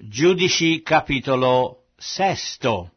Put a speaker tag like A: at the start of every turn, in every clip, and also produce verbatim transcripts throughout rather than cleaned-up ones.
A: Giudici capitolo sesto.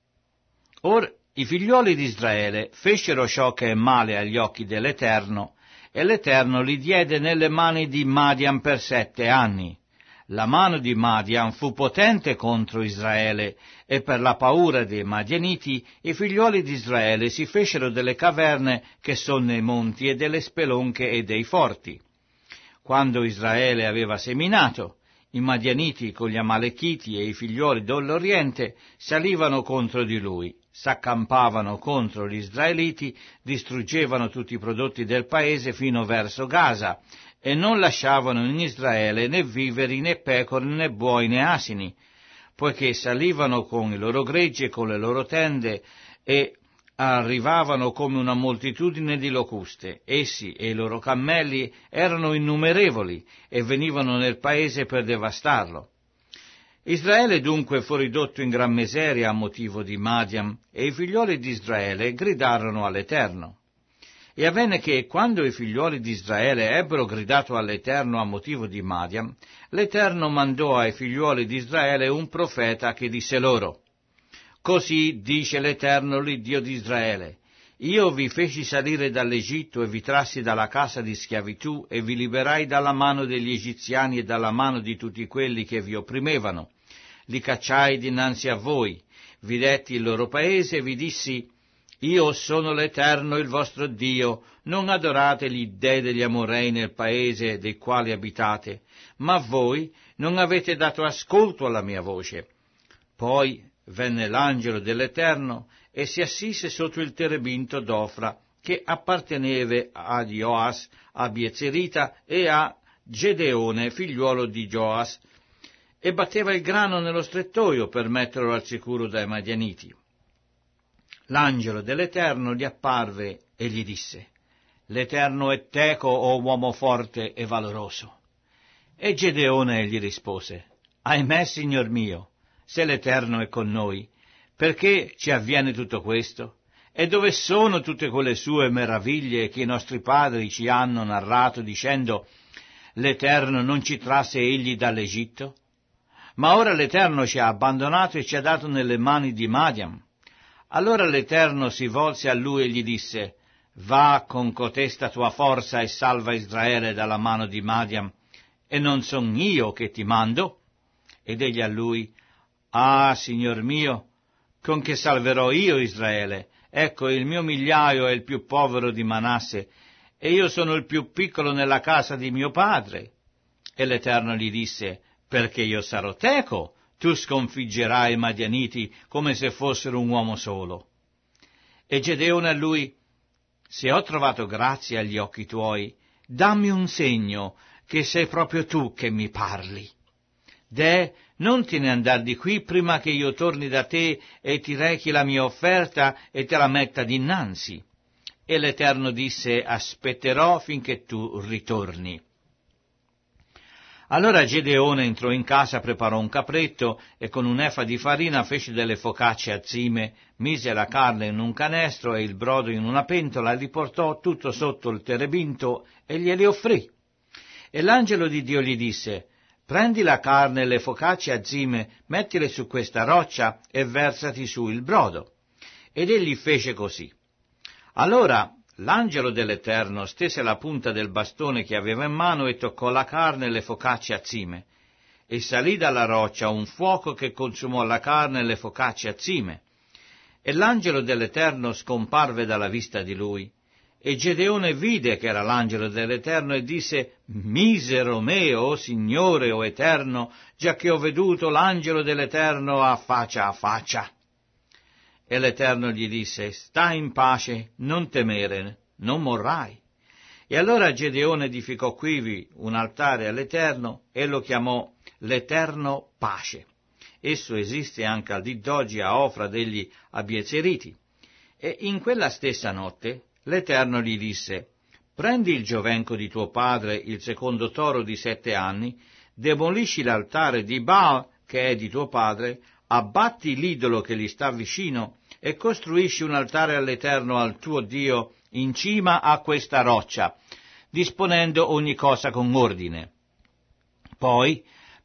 A: Or i figlioli di Israele fecero ciò che è male agli occhi dell'Eterno, e l'Eterno li diede nelle mani di Madian per sette anni. La mano di Madian fu potente contro Israele, e per la paura dei Madianiti i figlioli di Israele si fecero delle caverne che sono nei monti e delle spelonche e dei forti. Quando Israele aveva seminato, i Madianiti con gli Amalechiti e i figlioli dell'Oriente salivano contro di lui, s'accampavano contro gli Israeliti, distruggevano tutti i prodotti del paese fino verso Gaza, e non lasciavano in Israele né viveri, né pecore, né buoi, né asini, poiché salivano con i loro greggi e con le loro tende, e arrivavano come una moltitudine di locuste. Essi e i loro cammelli erano innumerevoli e venivano nel paese per devastarlo. Israele dunque fu ridotto in gran miseria a motivo di Madian, e i figlioli di Israele gridarono all'Eterno. E avvenne che, quando i figlioli di Israele ebbero gridato all'Eterno a motivo di Madian, l'Eterno mandò ai figlioli di Israele un profeta che disse loro: «Così dice l'Eterno, l'Iddio di Israele: Io vi feci salire dall'Egitto e vi trassi dalla casa di schiavitù e vi liberai dalla mano degli egiziani e dalla mano di tutti quelli che vi opprimevano. Li cacciai dinanzi a voi, vi detti il loro paese e vi dissi: Io sono l'Eterno, il vostro Dio, non adorate gli dei degli Amorei nel paese dei quali abitate, ma voi non avete dato ascolto alla mia voce». Poi venne l'angelo dell'Eterno e si assise sotto il terebinto d'Ofra, che apparteneva a Joas, a Biezerita e a Gedeone, figliuolo di Joas, e batteva il grano nello strettoio per metterlo al sicuro dai Madianiti. L'angelo dell'Eterno gli apparve e gli disse: «L'Eterno è teco, o uomo forte e valoroso». E Gedeone gli rispose: «Ahimè, signor mio, se l'Eterno è con noi, perché ci avviene tutto questo? E dove sono tutte quelle sue meraviglie che i nostri padri ci hanno narrato, dicendo: l'Eterno non ci trasse egli dall'Egitto? Ma ora l'Eterno ci ha abbandonato e ci ha dato nelle mani di Madian». Allora l'Eterno si volse a lui e gli disse: «Va con cotesta tua forza e salva Israele dalla mano di Madian, e non son io che ti mando?» Ed egli a lui: «Ah, signor mio, con che salverò io Israele? Ecco, il mio migliaio è il più povero di Manasse, e io sono il più piccolo nella casa di mio padre». E l'Eterno gli disse: «Perché io sarò teco, tu sconfiggerai i Madianiti come se fossero un uomo solo». E Gedeone a lui: «Se ho trovato grazia agli occhi tuoi, dammi un segno che sei proprio tu che mi parli. Deh, non te ne andar di qui prima che io torni da te e ti rechi la mia offerta e te la metta dinanzi». E l'Eterno disse: «Aspetterò finché tu ritorni». Allora Gedeone entrò in casa, preparò un capretto e con un'efa di farina fece delle focacce azzime, mise la carne in un canestro e il brodo in una pentola e li portò tutto sotto il terebinto e glieli offrì. E l'angelo di Dio gli disse: «Prendi la carne e le focacce azzime, mettile su questa roccia e versati su il brodo». Ed egli fece così. Allora l'angelo dell'Eterno stese la punta del bastone che aveva in mano e toccò la carne e le focacce azzime. E salì dalla roccia un fuoco che consumò la carne e le focacce azzime. E l'angelo dell'Eterno scomparve dalla vista di lui. E Gedeone vide che era l'angelo dell'Eterno e disse: «Misero meo, o Signore, o Eterno, giacché ho veduto l'angelo dell'Eterno a faccia a faccia». E l'Eterno gli disse: «Sta in pace, non temere, non morrai». E allora Gedeone edificò quivi un altare all'Eterno e lo chiamò l'Eterno Pace. Esso esiste anche al dì d'oggi a Ofra degli Abiezeriti. E in quella stessa notte l'Eterno gli disse: «Prendi il giovenco di tuo padre, il secondo toro di sette anni, demolisci l'altare di Baal, che è di tuo padre, abbatti l'idolo che gli sta vicino e costruisci un altare all'Eterno, al tuo Dio, in cima a questa roccia, disponendo ogni cosa con ordine. Poi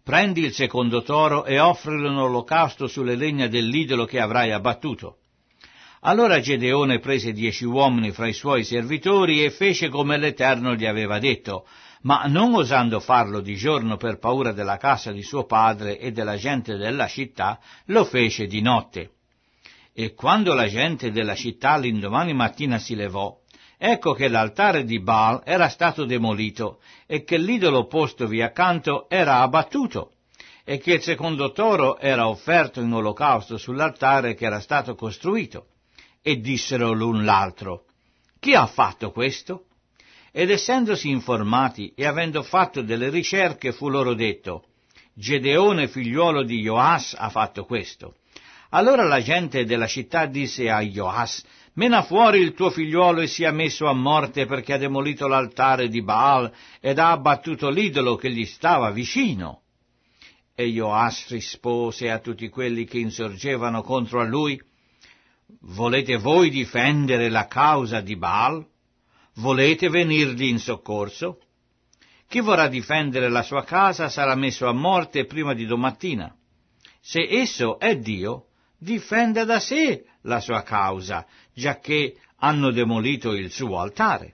A: prendi il secondo toro e offrilo in olocausto sulle legna dell'idolo che avrai abbattuto. Allora Gedeone prese dieci uomini fra i suoi servitori e fece come l'Eterno gli aveva detto, ma non osando farlo di giorno per paura della casa di suo padre e della gente della città, lo fece di notte. E quando la gente della città l'indomani mattina si levò, ecco che l'altare di Baal era stato demolito e che l'idolo postovi accanto era abbattuto e che il secondo toro era offerto in olocausto sull'altare che era stato costruito. E dissero l'un l'altro, chi ha fatto questo? Ed essendosi informati e avendo fatto delle ricerche fu loro detto, Gedeone figliuolo di Joas ha fatto questo. Allora la gente della città disse a Joas, mena fuori il tuo figliuolo e sia messo a morte perché ha demolito l'altare di Baal ed ha abbattuto l'idolo che gli stava vicino. E Joas rispose a tutti quelli che insorgevano contro a lui, volete voi difendere la causa di Baal? Volete venirgli in soccorso? Chi vorrà difendere la sua casa sarà messo a morte prima di domattina. Se esso è Dio, difenda da sé la sua causa, giacché hanno demolito il suo altare.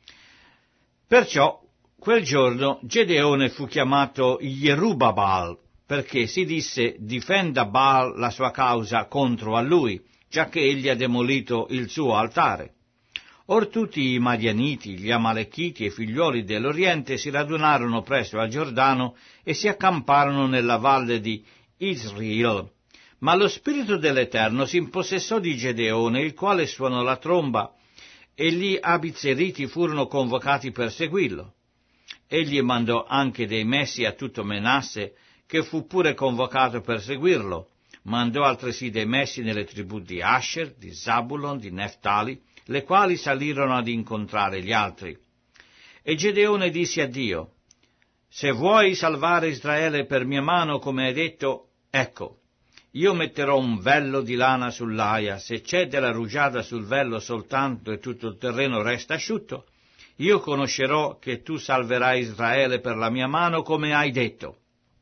A: Perciò quel giorno Gedeone fu chiamato Jerubbaal, perché si disse difenda Baal la sua causa contro a lui, giacché egli ha demolito il suo altare. Or tutti i Madianiti, gli Amalechiti e figliuoli dell'Oriente si radunarono presso al Giordano e si accamparono nella valle di Israel. Ma lo Spirito dell'Eterno si impossessò di Gedeone, il quale suonò la tromba, e gli Abizeriti furono convocati per seguirlo. Egli mandò anche dei messi a tutto Menasse, che fu pure convocato per seguirlo. Mandò altresì dei messi nelle tribù di Asher, di Zabulon, di Neftali, le quali salirono ad incontrare gli altri. E Gedeone disse a Dio, se vuoi salvare Israele per mia mano, come hai detto, ecco, io metterò un vello di lana sull'aia, se c'è della rugiada sul vello soltanto e tutto il terreno resta asciutto, io conoscerò che tu salverai Israele per la mia mano, come hai detto.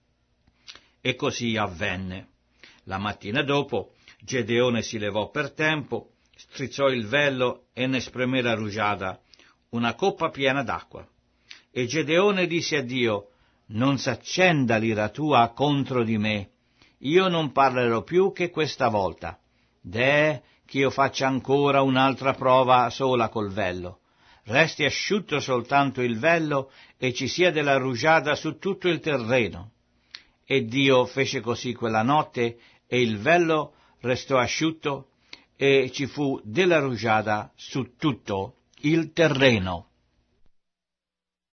A: E così avvenne. La mattina dopo Gedeone si levò per tempo, strizzò il vello e ne spremé la rugiada, una coppa piena d'acqua. E Gedeone disse a Dio, non s'accenda l'ira tua contro di me, io non parlerò più che questa volta. Deh, che io faccia ancora un'altra prova sola col vello. Resti asciutto soltanto il vello e ci sia della rugiada su tutto il terreno. E Dio fece così quella notte, e il vello restò asciutto, e ci fu della rugiada su tutto il terreno.